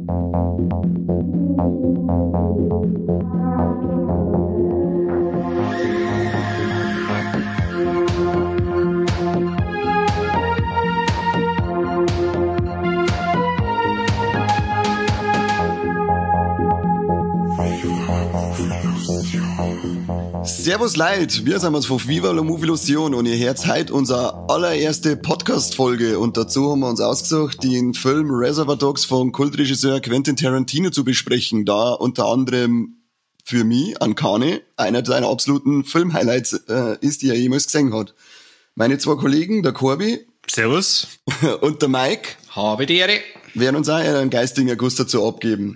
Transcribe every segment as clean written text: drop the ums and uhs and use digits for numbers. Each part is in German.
Servus Leute, wir sind von Viva la Movilusion und ihr hört heute unsere allererste Podcast-Folge und dazu haben wir uns ausgesucht, den Film Reservoir Dogs von Kultregisseur Quentin Tarantino zu besprechen, da unter anderem für mich, Ankane, einer seiner absoluten Film-Highlights ist, die er jemals gesehen hat. Meine zwei Kollegen, der Corby. Servus. Und der Mike. Habe die Ehre. Werden uns auch einen geistigen Erguss dazu abgeben.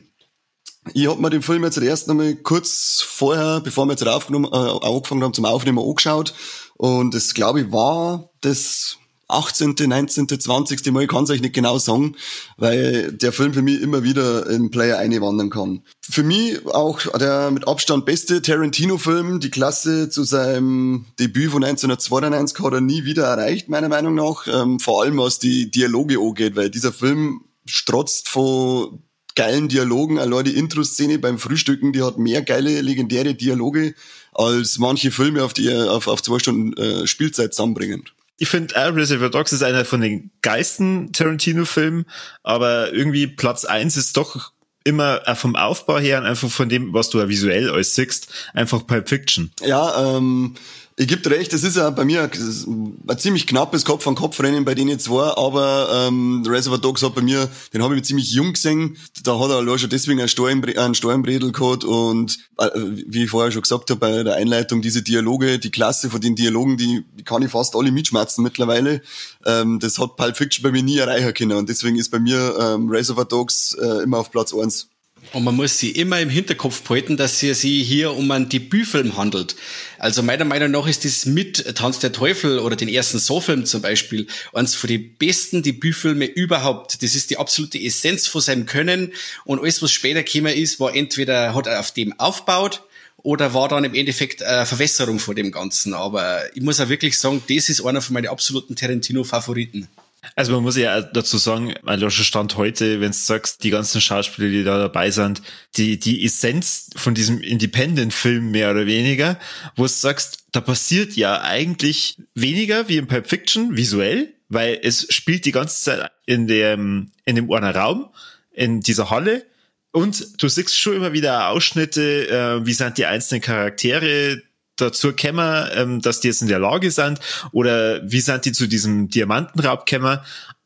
Ich hab mir den Film jetzt erst einmal kurz vorher, bevor wir jetzt angefangen haben zum Aufnehmen, angeschaut. Und es, glaube ich, war das 18., 19., 20. Mal, ich kann es euch nicht genau sagen, weil der Film für mich immer wieder in den Player einwandern kann. Für mich auch der mit Abstand beste Tarantino-Film. Die Klasse zu seinem Debüt von 1992 hat er nie wieder erreicht, meiner Meinung nach. Vor allem was die Dialoge angeht, weil dieser Film strotzt von geilen Dialogen, allein die Intro-Szene beim Frühstücken, die hat mehr geile, legendäre Dialoge, als manche Filme auf 2 Stunden Spielzeit zusammenbringen. Ich finde, Reservoir Dogs ist einer von den geilsten Tarantino-Filmen, aber irgendwie Platz 1 ist doch immer vom Aufbau her und einfach von dem, was du ja visuell alles siehst, einfach Pulp Fiction. Ja, ich gebe dir recht, das ist ja bei mir ein ziemlich knappes Kopf-an-Kopf-Rennen bei denen zwei, aber Reservoir Dogs hat bei mir, den habe ich mit ziemlich jung gesehen, da hat er allein schon deswegen einen Steuernbredel gehabt und wie ich vorher schon gesagt habe bei der Einleitung, diese Dialoge, die Klasse von den Dialogen, die kann ich fast alle mitschmerzen mittlerweile, das hat Pulp Fiction bei mir nie erreichen können und deswegen ist bei mir Reservoir Dogs immer auf Platz 1. Und man muss sie immer im Hinterkopf behalten, dass es sich hier um einen Debütfilm handelt. Also meiner Meinung nach ist das mit Tanz der Teufel oder den ersten Saw-Film zum Beispiel eines von den besten Debütfilme überhaupt. Das ist die absolute Essenz von seinem Können und alles, was später gekommen ist, war entweder hat er auf dem aufgebaut oder war dann im Endeffekt eine Verwässerung von dem Ganzen. Aber ich muss auch wirklich sagen, das ist einer von meinen absoluten Tarantino-Favoriten. Also man muss ja dazu sagen, also Stand heute, wenn du sagst, die ganzen Schauspieler, die da dabei sind, die Essenz von diesem Independent-Film mehr oder weniger, wo du sagst, da passiert ja eigentlich weniger wie in Pulp Fiction visuell, weil es spielt die ganze Zeit in dem einen Raum, in dieser Halle und du siehst schon immer wieder Ausschnitte, wie sind die einzelnen Charaktere dazu kämen, dass die jetzt in der Lage sind oder wie sind die zu diesem Diamantenraub kämen,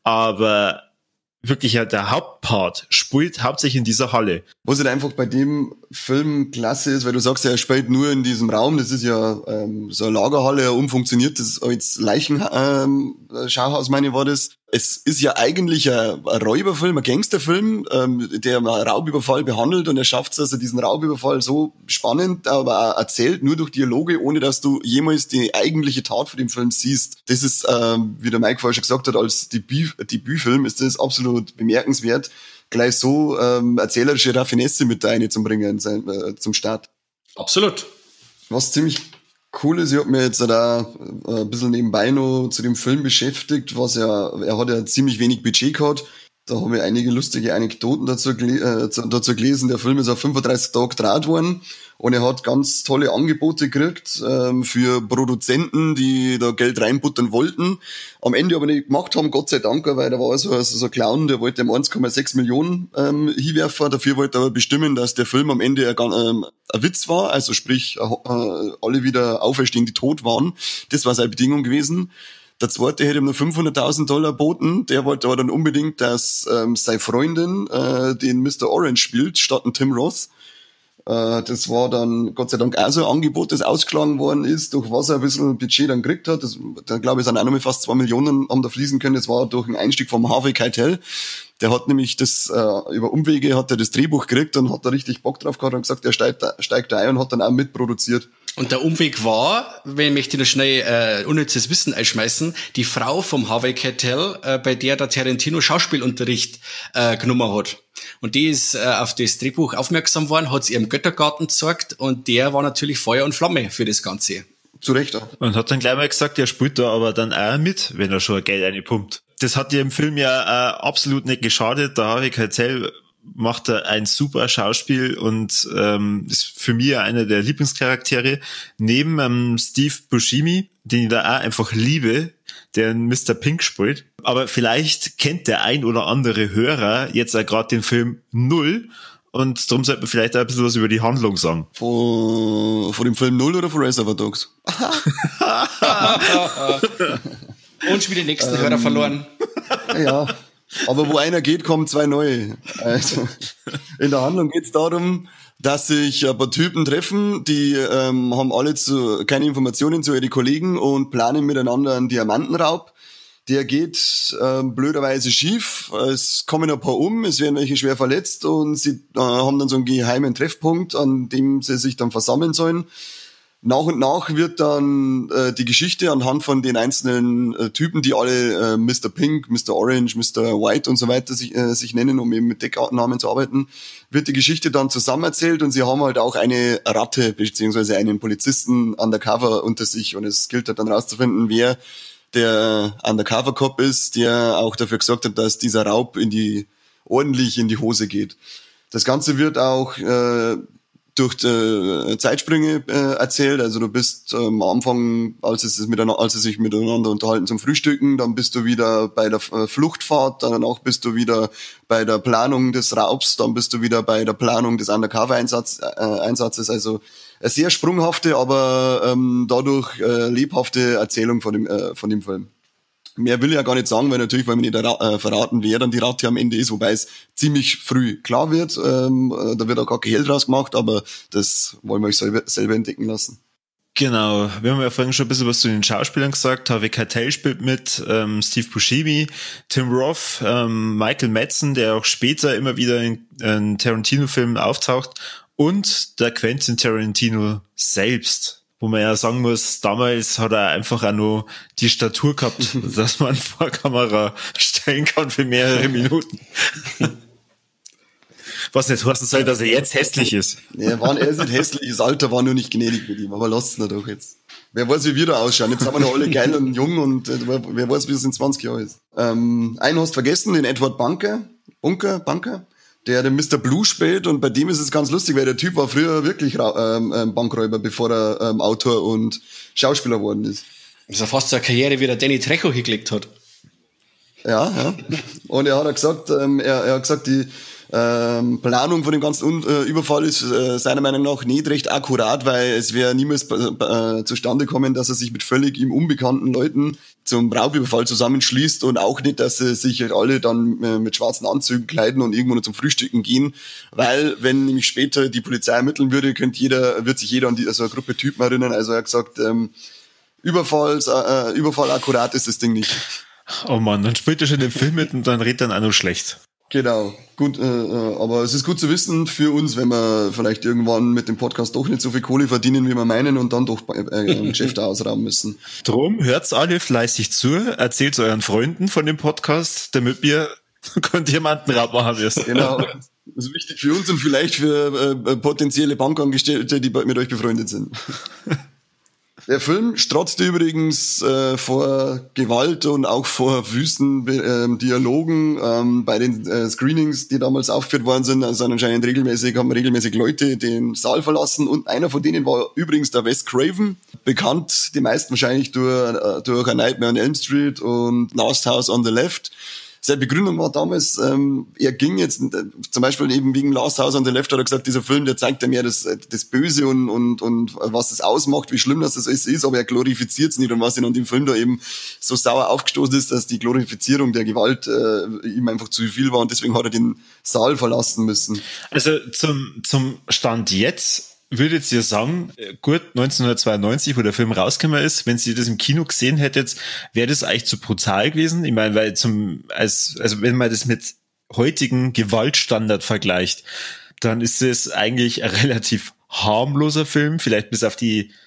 aber wirklich ja der Hauptpart spielt hauptsächlich in dieser Halle. Was halt einfach bei dem Film klasse ist, weil du sagst, er spielt nur in diesem Raum, das ist ja so eine Lagerhalle, umfunktioniert, als Leichenschauhaus, meine ich, war das. Es ist ja eigentlich ein Räuberfilm, ein Gangsterfilm, der einen Raubüberfall behandelt und er schafft es, also diesen Raubüberfall so spannend, aber auch erzählt, nur durch Dialoge, ohne dass du jemals die eigentliche Tat von dem Film siehst. Das ist, wie der Mike vorher schon gesagt hat, als Debütfilm ist das absolut bemerkenswert, gleich so erzählerische Raffinesse mit einzubringen zum Start. Absolut. Was ziemlich cool ist, ich habe mich jetzt da ein bisschen nebenbei noch zu dem Film beschäftigt, er hat ja ziemlich wenig Budget gehabt. Da habe ich einige lustige Anekdoten dazu gelesen. Der Film ist auf 35 Tage gedreht worden und er hat ganz tolle Angebote gekriegt für Produzenten, die da Geld reinbuttern wollten. Am Ende aber nicht gemacht haben, Gott sei Dank, weil da war so ein Clown, der wollte ihm 1,6 Millionen hinwerfen. Dafür wollte er aber bestimmen, dass der Film am Ende ein Witz war, also sprich alle wieder auferstehen, die tot waren. Das war seine Bedingung gewesen. Der zweite hätte ihm nur $500.000 geboten. Der wollte aber dann unbedingt, dass seine Freundin den Mr. Orange spielt, statt ein Tim Roth. Das war dann Gott sei Dank auch so ein Angebot, das ausgeschlagen worden ist, durch was er ein bisschen Budget dann gekriegt hat. Da glaube ich, sind auch noch mal fast 2 Millionen haben da fließen können. Das war durch einen Einstieg vom Harvey Keitel. Der hat nämlich über Umwege hat er das Drehbuch gekriegt und hat da richtig Bock drauf gehabt und gesagt, er steigt da ein und hat dann auch mitproduziert. Und der Umweg war, wenn ich noch schnell unnützes Wissen einschmeißen, die Frau vom Harvey Keitel, bei der Tarantino Schauspielunterricht genommen hat. Und die ist auf das Drehbuch aufmerksam worden, hat es ihrem Göttergarten gezeigt und der war natürlich Feuer und Flamme für das Ganze. Zu Recht auch. Und hat dann gleich mal gesagt, er spielt da aber dann auch mit, wenn er schon Geld reinpumpt. Das hat dir im Film ja absolut nicht geschadet. Der Harvey Keitel macht er ein super Schauspiel und ist für mich einer der Lieblingscharaktere. Neben Steve Buscemi, den ich da auch einfach liebe, der Mr. Pink spielt. Aber vielleicht kennt der ein oder andere Hörer jetzt auch gerade den Film Null. Und darum sollte man vielleicht auch ein bisschen was über die Handlung sagen. Von dem Film Null oder von Reservoir Dogs? Und schon wieder den nächsten Hörer verloren. Ja, aber wo einer geht, kommen zwei neue. Also, in der Handlung geht es darum, dass sich ein paar Typen treffen, die haben alle keine Informationen zu ihren Kollegen und planen miteinander einen Diamantenraub. Der geht blöderweise schief, es kommen ein paar es werden welche schwer verletzt und sie haben dann so einen geheimen Treffpunkt, an dem sie sich dann versammeln sollen. Nach und nach wird dann die Geschichte anhand von den einzelnen Typen, die alle Mr. Pink, Mr. Orange, Mr. White und so weiter sich nennen, um eben mit Decknamen zu arbeiten, wird die Geschichte dann zusammenerzählt und sie haben halt auch eine Ratte beziehungsweise einen Polizisten undercover unter sich und es gilt halt dann rauszufinden, wer der Undercover-Cop ist, der auch dafür gesorgt hat, dass dieser Raub ordentlich in die Hose geht. Das Ganze wird auch durch Zeitsprünge erzählt. Also du bist am Anfang, als sie sich miteinander unterhalten zum Frühstücken, dann bist du wieder bei der Fluchtfahrt, danach bist du wieder bei der Planung des Raubs, dann bist du wieder bei der Planung des Undercover-Einsatzes. Also eine sehr sprunghafte, aber dadurch lebhafte Erzählung von dem Film. Mehr will ich ja gar nicht sagen, weil natürlich wollen wir nicht verraten, wer dann die Ratte am Ende ist, wobei es ziemlich früh klar wird. Da wird auch gar kein Hehl draus gemacht, aber das wollen wir euch selber entdecken lassen. Genau, wir haben ja vorhin schon ein bisschen was zu den Schauspielern gesagt. Harvey Keitel spielt mit, Steve Buscemi, Tim Roth, Michael Madsen, der auch später immer wieder in Tarantino-Filmen auftaucht, und der Quentin Tarantino selbst, wo man ja sagen muss, damals hat er einfach auch nur die Statur gehabt, dass man vor Kamera stellen kann für mehrere Minuten. Was nicht heißen soll, dass er jetzt hässlich ist. Nee, er ist nicht hässlich, das Alter war nur nicht gnädig mit ihm, aber lasst ihn doch jetzt. Wer weiß, wie wir da ausschauen. Jetzt sind wir noch alle geil und jung und wer weiß, wie es in 20 Jahren ist. Einen hast vergessen, den Edward Bunker, der den Mr. Blue spielt, und bei dem ist es ganz lustig, weil der Typ war früher wirklich Bankräuber, bevor er Autor und Schauspieler geworden ist. Das ist ja fast so eine Karriere, wie der Danny Trejo hingelegt hat. Ja. Und er hat gesagt, die Planung von dem ganzen Überfall ist seiner Meinung nach nicht recht akkurat, weil es wäre niemals zustande kommen, dass er sich mit völlig ihm unbekannten Leuten zum Raubüberfall zusammenschließt, und auch nicht, dass sie sich halt alle dann mit schwarzen Anzügen kleiden und irgendwo nur zum Frühstücken gehen, weil wenn nämlich später die Polizei ermitteln würde, wird sich jeder an so eine Gruppe Typen erinnern. Also er hat gesagt, Überfall akkurat ist das Ding nicht. Oh Mann, dann spielt er schon den Film mit und dann redet er auch noch schlecht. Genau, gut, aber es ist gut zu wissen für uns, wenn wir vielleicht irgendwann mit dem Podcast doch nicht so viel Kohle verdienen, wie wir meinen, und dann doch Geschäfte ausrauben müssen. Drum hört's alle fleißig zu, erzählt's euren Freunden von dem Podcast, damit wir Diamantenraub machen wirst. Genau, das ist wichtig für uns und vielleicht für potenzielle Bankangestellte, die mit euch befreundet sind. Der Film strotzte übrigens vor Gewalt und auch vor wüsten Dialogen bei den Screenings, die damals aufgeführt worden sind. Also anscheinend haben regelmäßig Leute den Saal verlassen, und einer von denen war übrigens der Wes Craven, bekannt die meisten wahrscheinlich durch A Nightmare on Elm Street und Last House on the Left. Seine Begründung war damals, er ging jetzt, zum Beispiel eben wegen Last House on the Left, hat er gesagt, dieser Film, der zeigt ja mehr das Böse und was das ausmacht, wie schlimm das ist, aber er glorifiziert es nicht, und was ihn an dem Film da eben so sauer aufgestoßen ist, dass die Glorifizierung der Gewalt ihm einfach zu viel war, und deswegen hat er den Saal verlassen müssen. Also zum Stand jetzt würdet ihr sagen, gut, 1992, wo der Film rausgekommen ist, wenn ihr das im Kino gesehen hättet, wäre das eigentlich zu brutal gewesen? Ich meine, weil wenn man das mit heutigen Gewaltstandard vergleicht, dann ist es eigentlich ein relativ harmloser Film, vielleicht bis auf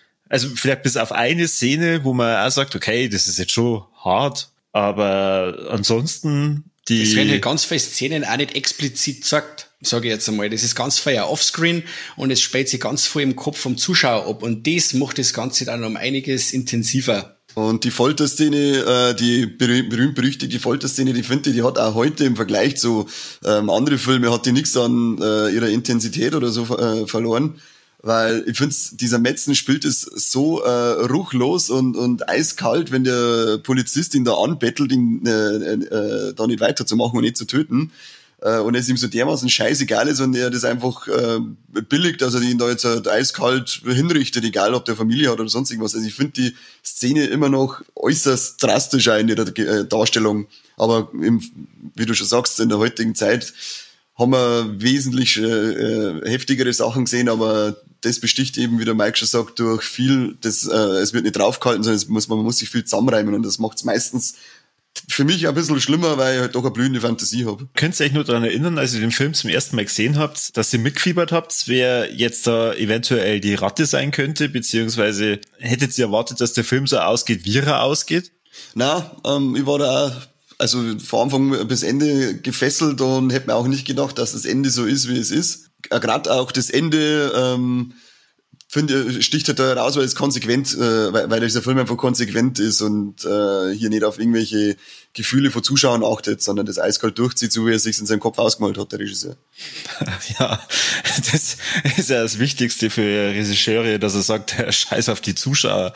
eine Szene, wo man auch sagt, okay, das ist jetzt schon hart, aber ansonsten es werden halt ganz viele Szenen auch nicht explizit gesagt, sage ich jetzt einmal. Das ist ganz viel offscreen und es spielt sich ganz viel im Kopf vom Zuschauer ab, und das macht das Ganze dann um einiges intensiver. Und die Folterszene, die berühmt-berüchtigte Folterszene, die hat auch heute im Vergleich zu andere Filme, hat die nichts an ihrer Intensität oder so verloren. Weil ich finde, dieser Metzen spielt es so ruchlos und eiskalt, wenn der Polizist ihn da anbettelt, ihn da nicht weiterzumachen und nicht zu töten. Und es ihm so dermaßen scheißegal ist und er das einfach billigt, dass er ihn da jetzt halt eiskalt hinrichtet, egal ob der Familie hat oder sonst irgendwas. Also ich finde die Szene immer noch äußerst drastisch in ihrer Darstellung. Aber wie du schon sagst, in der heutigen Zeit haben wir wesentlich heftigere Sachen gesehen, aber das besticht eben, wie der Mike schon sagt, durch viel, es wird nicht draufgehalten, sondern man muss sich viel zusammenreimen und das macht es meistens für mich ein bisschen schlimmer, weil ich halt doch eine blühende Fantasie habe. Könnt ihr euch nur daran erinnern, als ihr den Film zum ersten Mal gesehen habt, dass ihr mitgefiebert habt, wer jetzt da eventuell die Ratte sein könnte, beziehungsweise hättet ihr erwartet, dass der Film so ausgeht, wie er ausgeht? Na, ich war da auch, also von Anfang bis Ende gefesselt und hätte mir auch nicht gedacht, dass das Ende so ist, wie es ist. Gerade auch das Ende sticht halt da raus, weil es konsequent, weil dieser Film einfach konsequent ist und hier nicht auf irgendwelche Gefühle von Zuschauern achtet, sondern das eiskalt durchzieht, so wie er sich in seinem Kopf ausgemalt hat, der Regisseur. Ja, das ist ja das Wichtigste für Regisseure, dass er sagt, scheiß auf die Zuschauer.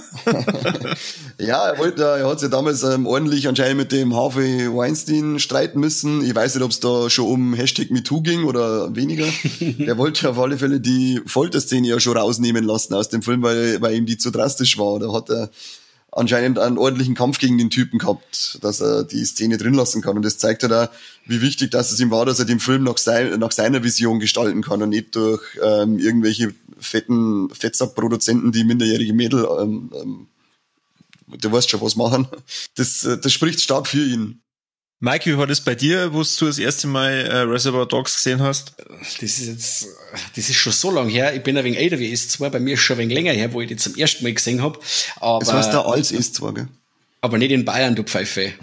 Ja, er hat sich ja damals ordentlich anscheinend mit dem Harvey Weinstein streiten müssen. Ich weiß nicht, ob es da schon um #MeToo ging oder weniger. Er wollte auf alle Fälle die Folterszene ja schon rausnehmen lassen aus dem Film, weil ihm die zu drastisch war. Da hat er anscheinend einen ordentlichen Kampf gegen den Typen gehabt, dass er die Szene drin lassen kann. Und das zeigt ja da, wie wichtig das es ihm war, dass er den Film nach seiner Vision gestalten kann und nicht durch irgendwelche fetten Fettsackproduzenten, die minderjährige Mädel, du weißt schon, was machen. Das spricht stark für ihn. Mike, wie war das bei dir, wo du das erste Mal Reservoir Dogs gesehen hast? Das ist schon so lang her. Ich bin ein wenig älter wie S2. Bei mir ist schon ein wenig länger her, wo ich die zum ersten Mal gesehen habe. Das heißt da als S2, gell? Aber nicht in Bayern, du Pfeife.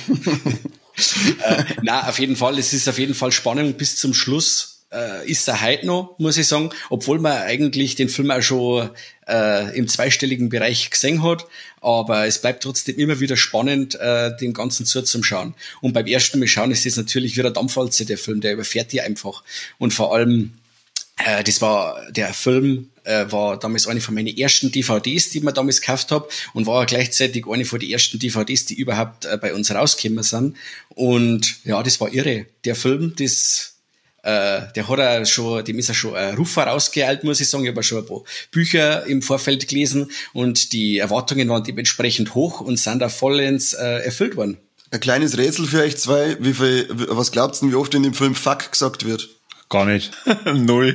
Na, auf jeden Fall. Es ist auf jeden Fall spannend bis zum Schluss. Ist er heute noch, muss ich sagen, obwohl man eigentlich den Film auch schon im zweistelligen Bereich gesehen hat, aber es bleibt trotzdem immer wieder spannend, dem Ganzen zuzuschauen. Und beim ersten Mal schauen ist das natürlich wieder Dampfwalze, der Film, der überfährt die einfach. Und vor allem, der Film war damals eine von meinen ersten DVDs, die ich damals gekauft habe und war gleichzeitig eine von den ersten DVDs, die überhaupt bei uns rausgekommen sind. Und ja, das war irre. Der Film, dem ist er schon ein Ruf vorausgeeilt, muss ich sagen. Ich habe schon ein paar Bücher im Vorfeld gelesen und die Erwartungen waren dementsprechend hoch und sind da vollends erfüllt worden. Ein kleines Rätsel für euch zwei. Was glaubt ihr, wie oft in dem Film Fuck gesagt wird? Gar nicht. 0.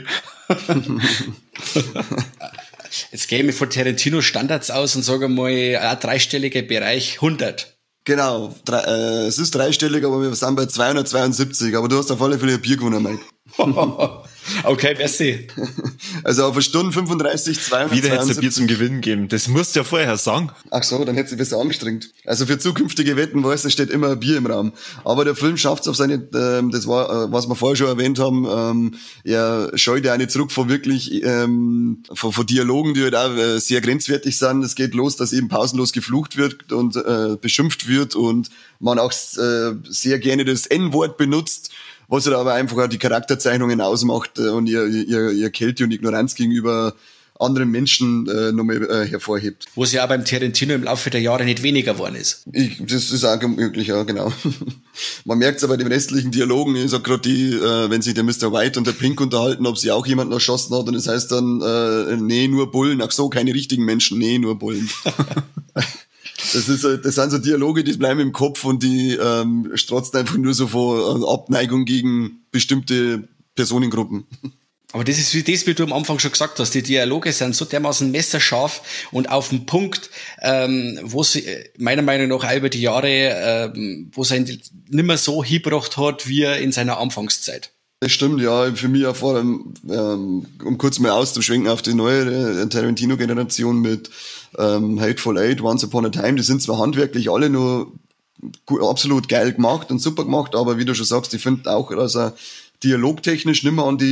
Jetzt gehe ich mir von Tarantino Standards aus und sage mal, ein dreistelliger Bereich 100. Genau, es ist dreistellig, aber wir sind bei 272, aber du hast auf alle Fälle ein Bier gewonnen, Mike. Okay, merci. Also auf eine Stunde 35, 272. Wieder hätte es ein Bier zum Gewinnen geben. Das musst du ja vorher sagen. Ach so, dann hätte sie besser angestrengt. Also für zukünftige Wetten, weißt du, steht immer ein Bier im Raum. Aber der Film schafft es auf seine, das war, was wir vorher schon erwähnt haben, er scheut ja auch nicht zurück von wirklich, von Dialogen, die halt auch sehr grenzwertig sind. Es geht los, dass eben pausenlos geflucht wird und beschimpft wird und man auch sehr gerne das N-Wort benutzt, was halt aber einfach auch die Charakterzeichnungen ausmacht und ihr Kälte und Ignoranz gegenüber anderen Menschen nochmal hervorhebt. Wo es ja auch beim Tarantino im Laufe der Jahre nicht weniger geworden ist. Das ist auch möglich, ja, genau. Man merkt es aber bei den restlichen Dialogen, ich sag gerade die, wenn sich der Mr. White und der Pink unterhalten, ob sie auch jemanden erschossen hat und das heißt dann, nee, nur Bullen. Ach so, keine richtigen Menschen, nee, nur Bullen. Das sind so Dialoge, die bleiben im Kopf und die strotzen einfach nur so von Abneigung gegen bestimmte Personengruppen. Aber das ist wie du am Anfang schon gesagt hast, die Dialoge sind so dermaßen messerscharf und auf den Punkt, wo sie meiner Meinung nach auch über die Jahre, wo es nicht mehr so hingebracht hat, wie in seiner Anfangszeit. Das stimmt, ja. Für mich auch vor allem, um kurz mal auszuschwenken auf die neue Tarantino-Generation mit Hateful Eight, Once Upon a Time, die sind zwar handwerklich alle nur absolut geil gemacht und super gemacht, aber wie du schon sagst, ich finde auch, dass er dialogtechnisch nicht mehr an die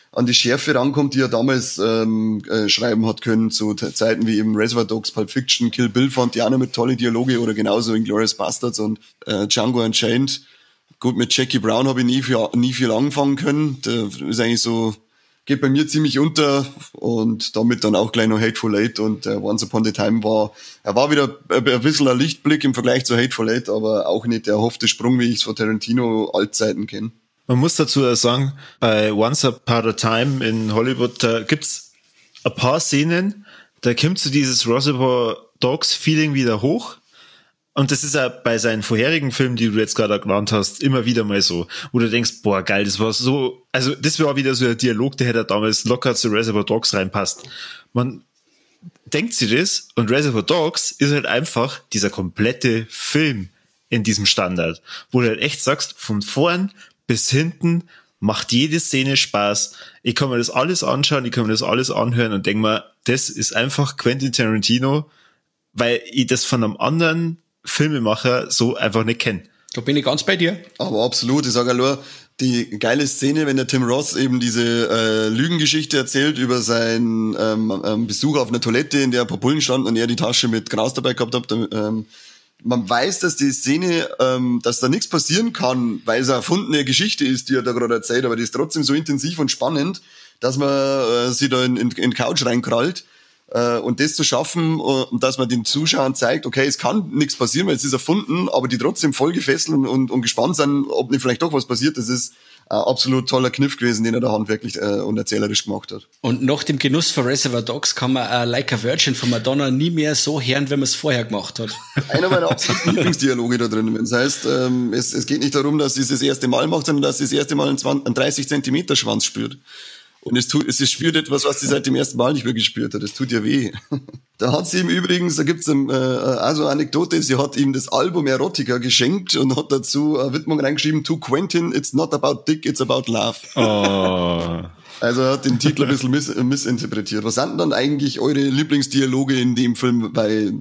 an die Schärfe rankommt, die er damals schreiben hat können, zu Zeiten wie eben Reservoir Dogs, Pulp Fiction, Kill Bill fand die auch noch mit tolle Dialoge oder genauso Inglourious Basterds und Django Unchained. Gut, mit Jackie Brown habe ich nie viel anfangen können. Der ist eigentlich so, geht bei mir ziemlich unter und damit dann auch gleich noch Hateful Eight und Once Upon a Time war wieder ein bisschen ein Lichtblick im Vergleich zu Hateful Eight, aber auch nicht der erhoffte Sprung, wie ich es von Tarantino Altzeiten kenne. Man muss dazu sagen, bei Once Upon a Time in Hollywood, da gibt's ein paar Szenen, da kommt so dieses Reservoir Dogs Feeling wieder hoch. Und das ist ja bei seinen vorherigen Filmen, die du jetzt gerade genannt hast, immer wieder mal so, wo du denkst, boah, geil, das war so, also das war wieder so ein Dialog, der hätte damals locker zu Reservoir Dogs reinpasst. Man denkt sich das und Reservoir Dogs ist halt einfach dieser komplette Film in diesem Standard, wo du halt echt sagst, von vorn bis hinten macht jede Szene Spaß. Ich kann mir das alles anschauen, ich kann mir das alles anhören und denke mir, das ist einfach Quentin Tarantino, weil ich das von einem anderen Filmemacher so einfach nicht kenne. Da bin ich ganz bei dir. Aber absolut, ich sage nur, die geile Szene, wenn der Tim Roth eben diese Lügengeschichte erzählt über seinen Besuch auf einer Toilette, in der ein paar Bullen standen und er die Tasche mit Gras dabei gehabt hat. Man weiß, dass die Szene, dass da nichts passieren kann, weil es eine erfundene Geschichte ist, die er da gerade erzählt, aber die ist trotzdem so intensiv und spannend, dass man sie da in Couch reinkrallt. Und das zu schaffen, dass man den Zuschauern zeigt, okay, es kann nichts passieren, weil es ist erfunden, aber die trotzdem voll gefesselt und gespannt sind, ob nicht vielleicht doch was passiert. Das ist ein absolut toller Kniff gewesen, den er da handwerklich und erzählerisch gemacht hat. Und nach dem Genuss von Reservoir Dogs kann man Like a Virgin von Madonna nie mehr so hören, wie man es vorher gemacht hat. Einer meiner absoluten Lieblingsdialoge da drin. Das heißt, es geht nicht darum, dass sie es das erste Mal macht, sondern dass sie das erste Mal einen 30 Zentimeter Schwanz spürt. Und es spürt etwas, was sie seit dem ersten Mal nicht mehr gespürt hat. Das tut ihr weh. Da hat sie ihm übrigens, da gibt's also eine Anekdote, sie hat ihm das Album Erotica geschenkt und hat dazu eine Widmung reingeschrieben, to Quentin, it's not about dick, it's about love. Oh. Also er hat den Titel ein bisschen missinterpretiert. Was sind denn dann eigentlich eure Lieblingsdialoge in dem Film?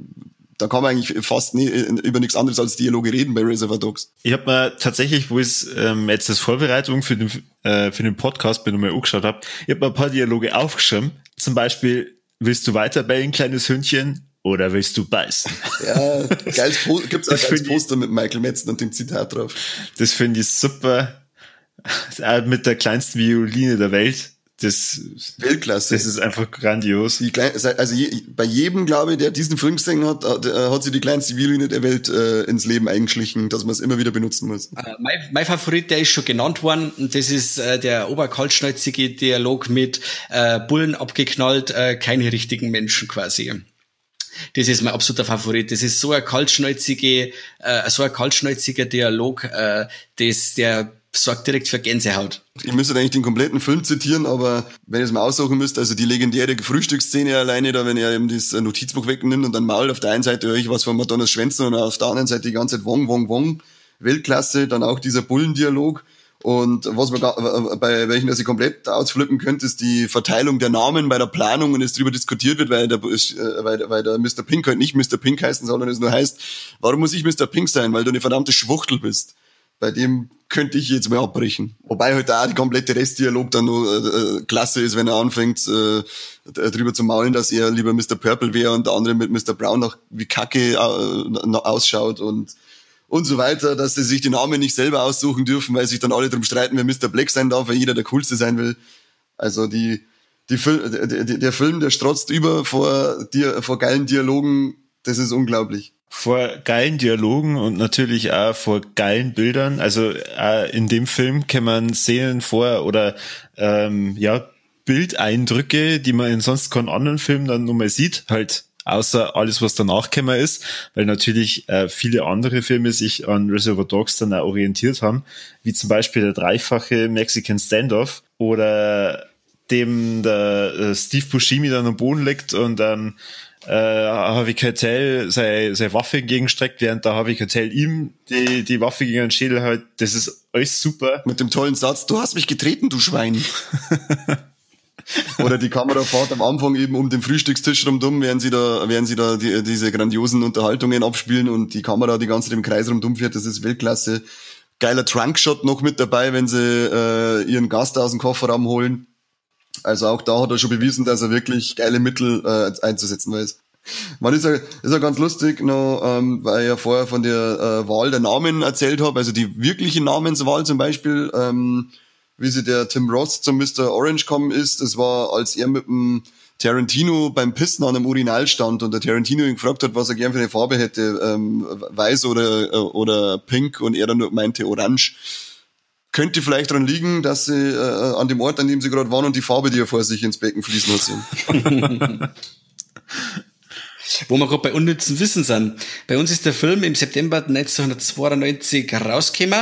Da kann man eigentlich fast nie über nichts anderes als Dialoge reden bei Reservoir Dogs. Ich habe mir tatsächlich, wo ich jetzt als Vorbereitung für den Podcast mir nochmal angeschaut habe, ich habe mir ein paar Dialoge aufgeschrieben. Zum Beispiel, willst du weiter bellen, kleines Hündchen? Oder willst du beißen? Ja, gibt's auch ein geiles Poster mit Michael Madsen und dem Zitat drauf. Das finde ich super. Mit der kleinsten Violine der Welt. Das Weltklasse. Das ist einfach grandios. Bei jedem, glaube ich, der diesen Film gesehen hat, hat sie die kleinste Violine der Welt ins Leben eingeschlichen, dass man es immer wieder benutzen muss. Mein Favorit, der ist schon genannt worden, und das ist der oberkaltschnäuzige Dialog mit Bullen abgeknallt, keine richtigen Menschen quasi. Das ist mein absoluter Favorit. Das ist so ein kaltschnäuziger Dialog, der sorgt direkt für Gänsehaut. Ich müsste eigentlich den kompletten Film zitieren, aber wenn ihr es mal aussuchen müsst, also die legendäre Frühstücksszene alleine, da wenn er eben das Notizbuch wegnimmt und dann mault auf der einen Seite höre ich was von Madonnas Schwänzen und auf der anderen Seite die ganze Zeit Wong, Wong, Wong. Weltklasse, dann auch dieser Bullendialog. Und was man bei welchen das ich komplett ausflippen könnte, ist die Verteilung der Namen bei der Planung und es darüber diskutiert wird, weil der Mr. Pink halt nicht Mr. Pink heißen soll, sondern es nur heißt, warum muss ich Mr. Pink sein? Weil du eine verdammte Schwuchtel bist. Bei dem könnte ich jetzt mal abbrechen. Wobei halt auch die komplette Restdialog dann nur klasse ist, wenn er anfängt drüber zu maulen, dass er lieber Mr. Purple wäre und der andere mit Mr. Brown noch wie Kacke ausschaut und so weiter, dass sie sich die Namen nicht selber aussuchen dürfen, weil sich dann alle drum streiten, wer Mr. Black sein darf, weil jeder der Coolste sein will. Also der Film, der strotzt über vor geilen Dialogen, das ist unglaublich. Vor geilen Dialogen und natürlich auch vor geilen Bildern. Also in dem Film kann man Szenen vor oder Bildeindrücke, die man in sonst keinen anderen Film dann nur mal sieht, halt außer alles, was danach gekommen ist, weil natürlich viele andere Filme sich an Reservoir Dogs dann auch orientiert haben, wie zum Beispiel der dreifache Mexican Standoff oder dem der Steve Buscemi dann am Boden liegt und Harvey Keitel seine Waffe entgegenstreckt, während der Harvey Keitel ihm die Waffe gegen den Schädel hält. Das ist alles super. Mit dem tollen Satz, du hast mich getreten, du Schwein. Oder die Kamerafahrt am Anfang eben um den Frühstückstisch rumdumm, während sie da diese grandiosen Unterhaltungen abspielen und die Kamera die ganze Zeit im Kreis rumdumm fährt. Das ist Weltklasse. Geiler Trunkshot noch mit dabei, wenn sie ihren Gast aus dem Kofferraum holen. Also auch da hat er schon bewiesen, dass er wirklich geile Mittel einzusetzen weiß. Man ist ja ganz lustig noch, weil ich ja vorher von der Wahl der Namen erzählt habe, also die wirkliche Namenswahl zum Beispiel, wie sie der Tim Roth zum Mr. Orange gekommen ist, das war, als er mit dem Tarantino beim Pissen an einem Urinal stand und der Tarantino ihn gefragt hat, was er gern für eine Farbe hätte, weiß oder pink, und er dann nur meinte orange. Könnte vielleicht daran liegen, dass sie an dem Ort, an dem sie gerade waren, und die Farbe, die er vor sich ins Becken fließen hat, sehen. Wo wir gerade bei unnützen Wissen sind. Bei uns ist der Film im September 1992 rausgekommen.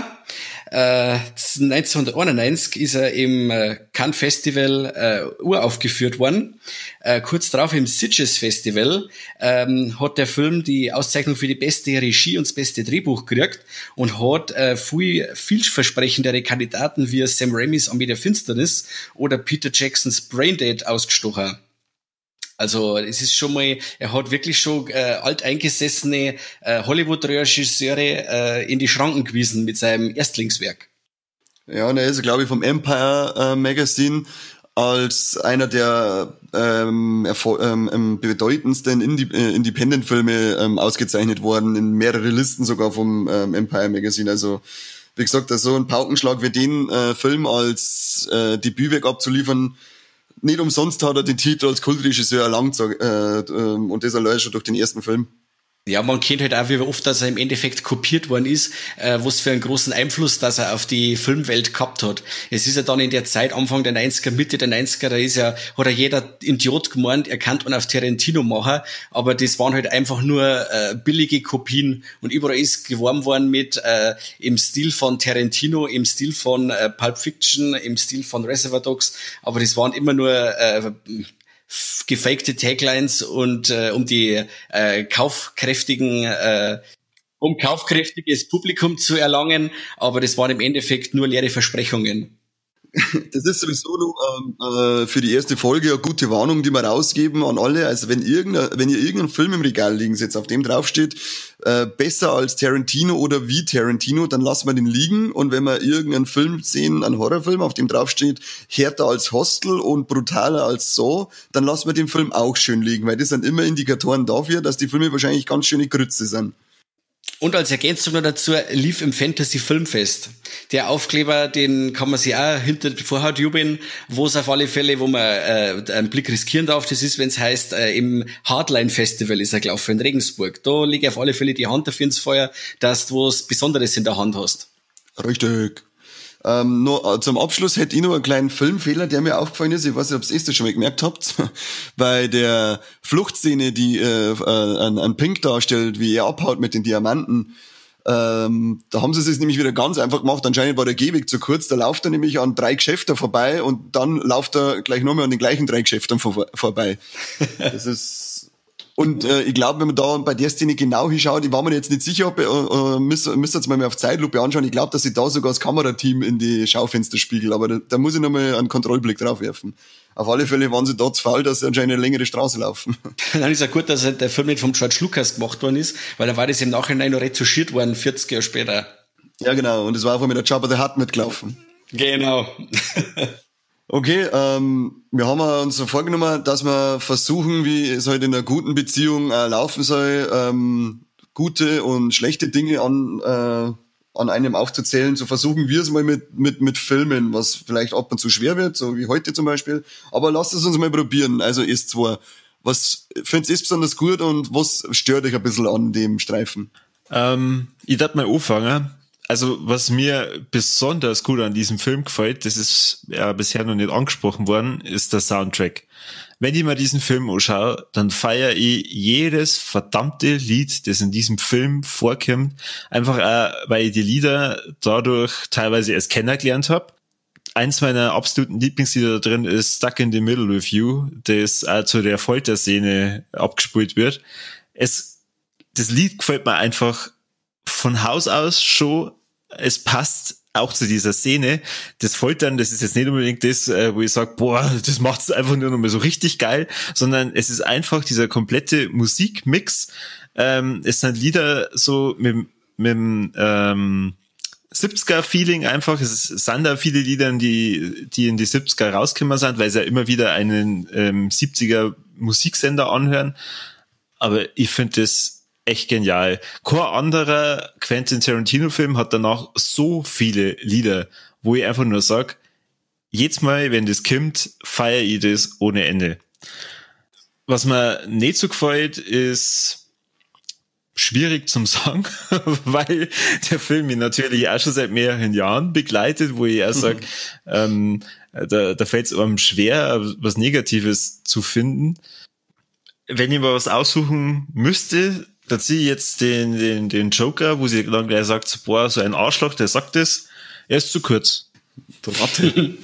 1991 ist er im Cannes Festival uraufgeführt worden. Kurz darauf im Sitges Festival hat der Film die Auszeichnung für die beste Regie und das beste Drehbuch gekriegt und hat vielversprechendere Kandidaten wie Sam Raimis Armee der Finsternis oder Peter Jacksons Braindead ausgestochen. Also es ist schon mal, er hat wirklich schon alteingesessene Hollywood-Regisseure in die Schranken gewiesen mit seinem Erstlingswerk. Ja, und er ist, glaube ich, vom Empire Magazine als einer der bedeutendsten Independent-Filme ausgezeichnet worden, in mehrere Listen sogar vom Empire Magazine. Also wie gesagt, so ein Paukenschlag wie den Film als Debütwerk abzuliefern, nicht umsonst hat er den Titel als Kultregisseur erlangt, und das allein schon durch den ersten Film. Ja, man kennt halt auch, wie oft, dass er im Endeffekt kopiert worden ist, was für einen großen Einfluss, dass er auf die Filmwelt gehabt hat. Es ist ja dann in der Zeit, Anfang der 90er, Mitte der 90er, hat ja jeder Idiot gemeint, er kann man auf Tarantino machen, aber das waren halt einfach nur billige Kopien, und überall ist geworben worden mit im Stil von Tarantino, im Stil von Pulp Fiction, im Stil von Reservoir Dogs, aber das waren immer nur gefakte Taglines und um kaufkräftiges Publikum zu erlangen, aber das waren im Endeffekt nur leere Versprechungen. Das ist sowieso nur für die erste Folge eine gute Warnung, die wir rausgeben an alle. Also wenn ihr irgendeinen Film im Regal liegen seht, auf dem draufsteht, besser als Tarantino oder wie Tarantino, dann lassen wir den liegen. Und wenn wir irgendeinen Film sehen, einen Horrorfilm, auf dem draufsteht, härter als Hostel und brutaler als Saw, dann lassen wir den Film auch schön liegen, weil das sind immer Indikatoren dafür, dass die Filme wahrscheinlich ganz schöne Grütze sind. Und als Ergänzung noch dazu lief im Fantasy Filmfest. Der Aufkleber, den kann man sich auch hinter die Vorhaut jubeln, wo es auf alle Fälle, wo man einen Blick riskieren darf, das ist, wenn es heißt, im Hardline Festival ist er gelaufen in Regensburg. Da lege ich auf alle Fälle die Hand dafür ins Feuer, dass du was Besonderes in der Hand hast. Richtig. Nur zum Abschluss hätte ich noch einen kleinen Filmfehler, der mir aufgefallen ist. Ich weiß nicht, ob ihr das schon mal gemerkt habt. Bei der Fluchtszene, die ein Pink darstellt, wie er abhaut mit den Diamanten, da haben sie es nämlich wieder ganz einfach gemacht. Anscheinend war der Gehweg zu kurz. Da läuft er nämlich an 3 Geschäften vorbei und dann läuft er gleich nochmal an den gleichen 3 Geschäften vorbei. Das ist... Und ich glaube, wenn man da bei der Szene genau hinschaut, ich war mir jetzt nicht sicher, ob müsst jetzt mal auf Zeitlupe anschauen. Ich glaube, dass sie da sogar das Kamerateam in die Schaufenster spiegelt, aber da muss ich nochmal einen Kontrollblick drauf werfen. Auf alle Fälle waren sie da zu faul, dass sie anscheinend eine längere Straße laufen. Dann ist ja gut, dass der Film nicht vom George Lucas gemacht worden ist, weil dann war das im Nachhinein noch retuschiert worden, 40 Jahre später. Ja, genau. Und es war einfach mit der Jabba the Hutt mitgelaufen. Genau. Okay, wir haben uns so vorgenommen, dass wir versuchen, wie es halt in einer guten Beziehung laufen soll, gute und schlechte Dinge an einem aufzuzählen. So versuchen wir es mal mit Filmen, was vielleicht ab und zu schwer wird, so wie heute zum Beispiel. Aber lasst es uns mal probieren. Also ist zwar, was findet ihr besonders gut und was stört euch ein bisschen an dem Streifen? Ich darf mal anfangen. Also, was mir besonders gut an diesem Film gefällt, das ist ja bisher noch nicht angesprochen worden, ist der Soundtrack. Wenn ich mir diesen Film anschaue, dann feiere ich jedes verdammte Lied, das in diesem Film vorkommt, einfach auch, weil ich die Lieder dadurch teilweise erst kennengelernt habe. Eins meiner absoluten Lieblingslieder da drin ist Stuck in the Middle with You, das auch zu der Folterszene abgespielt wird. Das Lied gefällt mir einfach von Haus aus schon, es passt auch zu dieser Szene. Das Foltern, das ist jetzt nicht unbedingt das, wo ich sage, boah, das macht es einfach nur noch mal so richtig geil, sondern es ist einfach dieser komplette Musikmix. Es sind Lieder so mit 70er-Feeling einfach. Es sind da viele Lieder, die in die 70er rausgekommen sind, weil sie ja immer wieder einen 70er-Musiksender anhören. Aber ich finde das echt genial. Kein anderer Quentin Tarantino-Film hat danach so viele Lieder, wo ich einfach nur sage, jedes Mal, wenn das kommt, feiere ich das ohne Ende. Was mir nicht so gefällt, ist schwierig zum sagen, weil der Film mich natürlich auch schon seit mehreren Jahren begleitet, wo ich auch sage, da fällt es einem schwer, was Negatives zu finden. Wenn ich mal was aussuchen müsste, da ziehe ich jetzt den Joker, wo sie dann gleich sagt, boah, so ein Arschloch, der sagt das, er ist zu kurz. Der Ratte.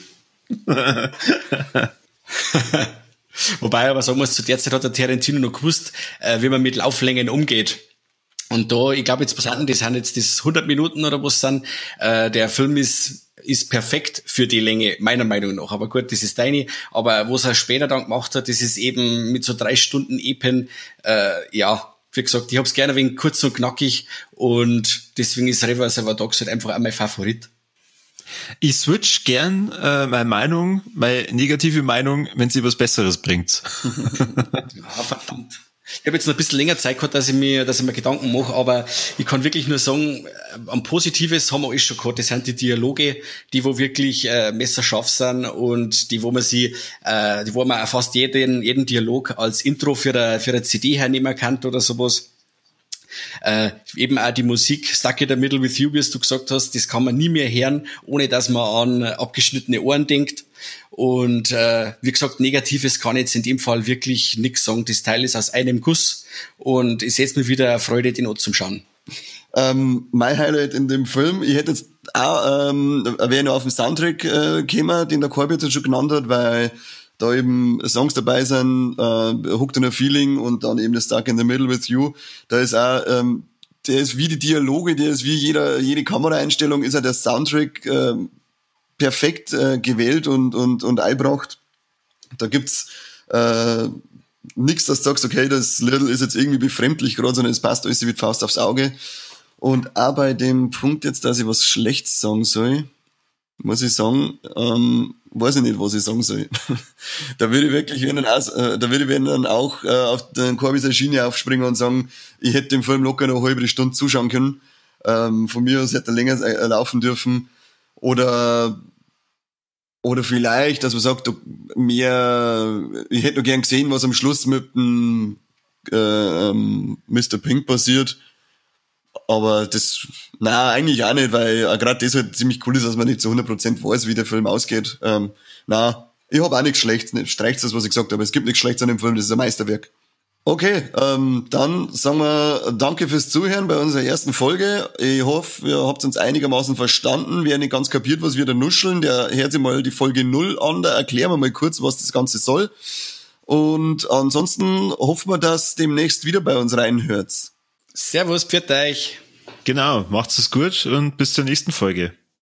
Wobei aber sagen muss, zu der Zeit hat der Tarantino noch gewusst, wie man mit Lauflängen umgeht. Und da, ich glaube jetzt, was hatten, das sind jetzt das 100 Minuten oder was sind, der Film ist perfekt für die Länge, meiner Meinung nach. Aber gut, das ist deine. Aber was er später dann gemacht hat, das ist eben mit so 3 Stunden Epen, wie gesagt, ich hab's gerne wegen kurz und knackig und deswegen ist Reservoir Dogs halt einfach auch mein Favorit. Ich switch gern meine Meinung, meine negative Meinung, wenn sie was Besseres bringt. Ja, verdammt. Ich habe jetzt noch ein bisschen länger Zeit gehabt, dass ich mir Gedanken mache, aber ich kann wirklich nur sagen, am Positives haben wir alles schon gehabt. Das sind die Dialoge, die wo wirklich messerscharf sind und die wo man auch fast jeden Dialog als Intro für eine CD hernehmen kann oder sowas. Eben auch die Musik Stuck in the Middle with You, wie du gesagt hast, das kann man nie mehr hören, ohne dass man an abgeschnittene Ohren denkt. Und wie gesagt, Negatives kann ich jetzt in dem Fall wirklich nichts sagen. Das Teil ist aus einem Guss und es ist mir wieder Freude, den zum Schauen. Mein Highlight in dem Film, ich hätte jetzt auch wäre noch auf den Soundtrack gekommen, den der Corbett schon genannt hat, weil da eben Songs dabei sind, Hooked on a Feeling und dann eben das Stuck in the Middle with You. Da ist auch, der ist wie die Dialoge, der ist wie jede Kameraeinstellung, ist ja der Soundtrack perfekt gewählt und eingebracht. Da gibt's nichts, dass du sagst, okay, das Little ist jetzt irgendwie befremdlich gerade, sondern es passt alles wie die Faust aufs Auge. Und auch bei dem Punkt jetzt, dass ich was Schlechtes sagen soll, muss ich sagen, weiß ich nicht, was ich sagen soll. Da würde ich wirklich, wenn dann auch auf den Corbiser Schiene aufspringen und sagen, ich hätte dem Film locker noch eine halbe Stunde zuschauen können. Von mir aus hätte er länger laufen dürfen. Oder vielleicht, dass man sagt, ich hätte noch gern gesehen, was am Schluss mit dem Mr. Pink passiert. Aber eigentlich auch nicht, weil gerade das halt ziemlich cool ist, dass man nicht zu 100% weiß, wie der Film ausgeht. Ich habe auch nichts Schlechtes, streicht das, was ich gesagt habe, aber es gibt nichts Schlechtes an dem Film, das ist ein Meisterwerk. Okay, dann sagen wir danke fürs Zuhören bei unserer ersten Folge. Ich hoffe, ihr habt uns einigermaßen verstanden. Wer nicht ganz kapiert, was wir da nuscheln, der hört sich mal die Folge 0 an, da erklären wir mal kurz, was das Ganze soll. Und ansonsten hoffen wir, dass demnächst wieder bei uns reinhört. Servus, pfiat euch. Genau, macht's es gut und bis zur nächsten Folge.